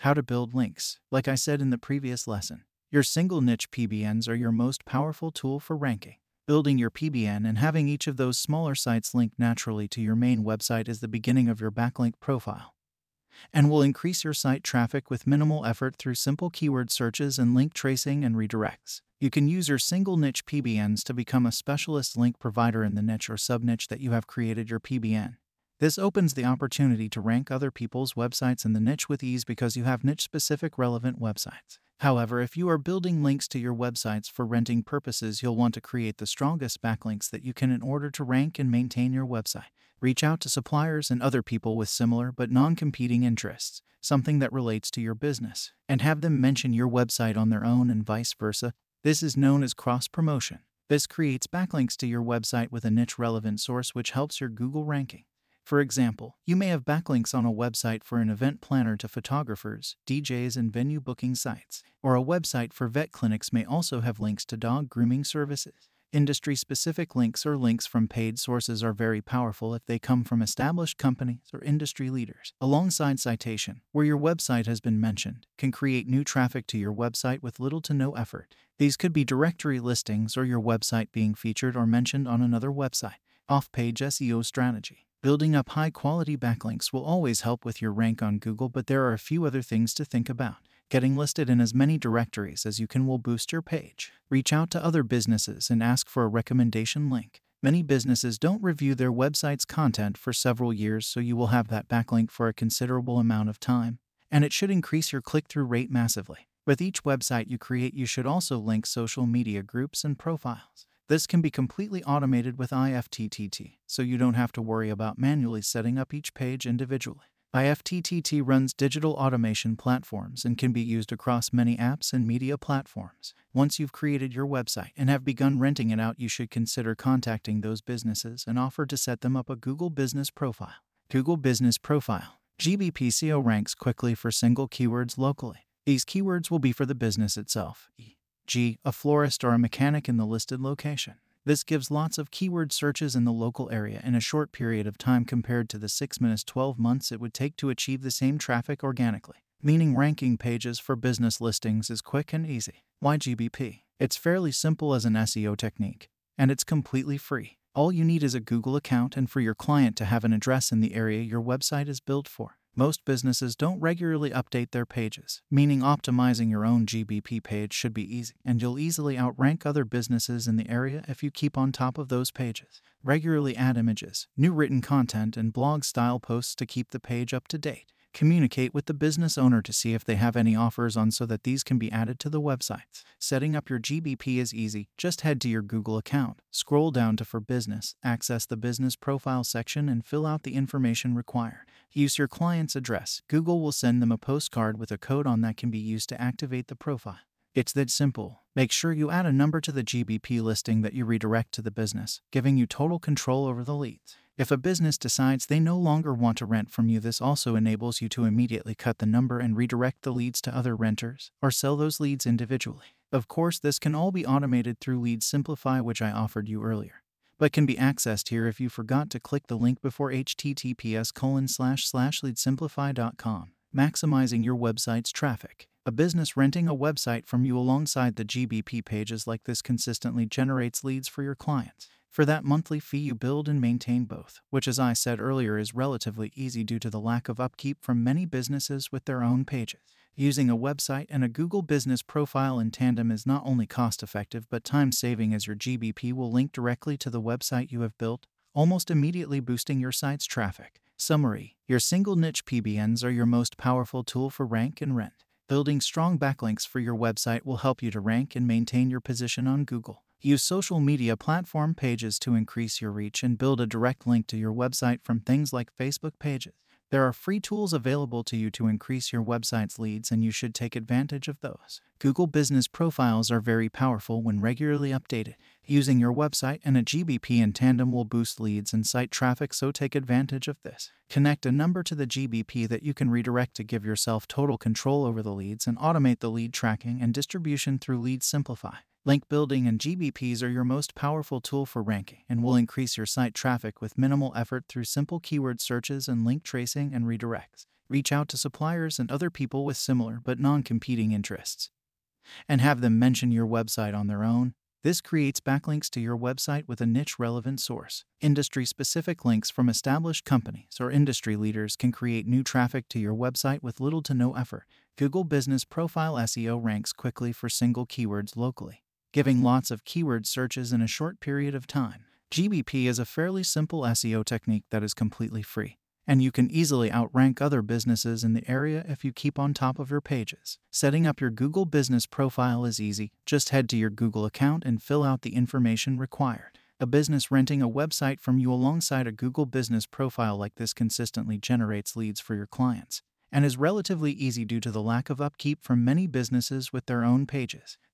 How to build links. Like I said in the previous lesson, your single niche PBNs are your most powerful tool for ranking. Building your PBN and having each of those smaller sites linked naturally to your main website is the beginning of your backlink profile, and will increase your site traffic with minimal effort through simple keyword searches and link tracing and redirects. You can use your single niche PBNs to become a specialist link provider in the niche or subniche that you have created your PBN. This opens the opportunity to rank other people's websites in the niche with ease because you have niche-specific relevant websites. However, if you are building links to your websites for renting purposes, you'll want to create the strongest backlinks that you can in order to rank and maintain your website. Reach out to suppliers and other people with similar but non-competing interests, something that relates to your business, and have them mention your website on their own and vice versa. This is known as cross-promotion. This creates backlinks to your website with a niche-relevant source which helps your Google ranking. For example, you may have backlinks on a website for an event planner to photographers, DJs, and venue booking sites, or a website for vet clinics may also have links to dog grooming services. Industry-specific links or links from paid sources are very powerful if they come from established companies or industry leaders. Alongside citation, where your website has been mentioned, can create new traffic to your website with little to no effort. These could be directory listings or your website being featured or mentioned on another website. Off-page SEO strategy. Building up high-quality backlinks will always help with your rank on Google, but there are a few other things to think about. Getting listed in as many directories as you can will boost your page. Reach out to other businesses and ask for a recommendation link. Many businesses don't review their website's content for several years, so you will have that backlink for a considerable amount of time, and it should increase your click-through rate massively. With each website you create, you should also link social media groups and profiles. This can be completely automated with IFTTT, so you don't have to worry about manually setting up each page individually. IFTTT runs digital automation platforms and can be used across many apps and media platforms. Once you've created your website and have begun renting it out, you should consider contacting those businesses and offer to set them up a Google Business Profile. Google Business Profile. GBP SEO ranks quickly for single keywords locally. These keywords will be for the business itself, e.g., a florist or a mechanic in the listed location. This gives lots of keyword searches in the local area in a short period of time compared to the 6-12 months it would take to achieve the same traffic organically, meaning ranking pages for business listings is quick and easy. Why GBP? It's fairly simple as an SEO technique, and it's completely free. All you need is a Google account and for your client to have an address in the area your website is built for. Most businesses don't regularly update their pages, meaning optimizing your own GBP page should be easy, and you'll easily outrank other businesses in the area if you keep on top of those pages. Regularly add images, new written content, and blog-style posts to keep the page up to date. Communicate with the business owner to see if they have any offers on so that these can be added to the websites. Setting up your GBP is easy. Just head to your Google account, scroll down to For Business, access the Business Profile section, and fill out the information required. Use your client's address. Google will send them a postcard with a code on that can be used to activate the profile. It's that simple. Make sure you add a number to the GBP listing that you redirect to the business, giving you total control over the leads. If a business decides they no longer want to rent from you, this also enables you to immediately cut the number and redirect the leads to other renters, or sell those leads individually. Of course, this can all be automated through Lead Simplify, which I offered you earlier, but can be accessed here if you forgot to click the link before https://leadsimplify.com. Maximizing your website's traffic. A business renting a website from you alongside the GBP pages like this consistently generates leads for your clients. For that monthly fee, you build and maintain both, which, as I said earlier, is relatively easy due to the lack of upkeep from many businesses with their own pages. Using a website and a Google Business Profile in tandem is not only cost-effective but time-saving, as your GBP will link directly to the website you have built, almost immediately boosting your site's traffic. Summary: your single niche PBNs are your most powerful tool for rank and rent. Building strong backlinks for your website will help you to rank and maintain your position on Google. Use social media platform pages to increase your reach and build a direct link to your website from things like Facebook pages. There are free tools available to you to increase your website's leads, and you should take advantage of those. Google Business Profiles are very powerful when regularly updated. Using your website and a GBP in tandem will boost leads and site traffic, so take advantage of this. Connect a number to the GBP that you can redirect to give yourself total control over the leads and automate the lead tracking and distribution through Lead Simplify. Link building and GBPs are your most powerful tool for ranking and will increase your site traffic with minimal effort through simple keyword searches and link tracing and redirects. Reach out to suppliers and other people with similar but non-competing interests, and have them mention your website on their own. This creates backlinks to your website with a niche-relevant source. Industry-specific links from established companies or industry leaders can create new traffic to your website with little to no effort. Google Business Profile SEO ranks quickly for single keywords locally, giving lots of keyword searches in a short period of time. GBP is a fairly simple SEO technique that is completely free, and you can easily outrank other businesses in the area if you keep on top of your pages. Setting up your Google Business Profile is easy. Just head to your Google account and fill out the information required. A business renting a website from you alongside a Google Business Profile like this consistently generates leads for your clients, and is relatively easy due to the lack of upkeep from many businesses with their own pages.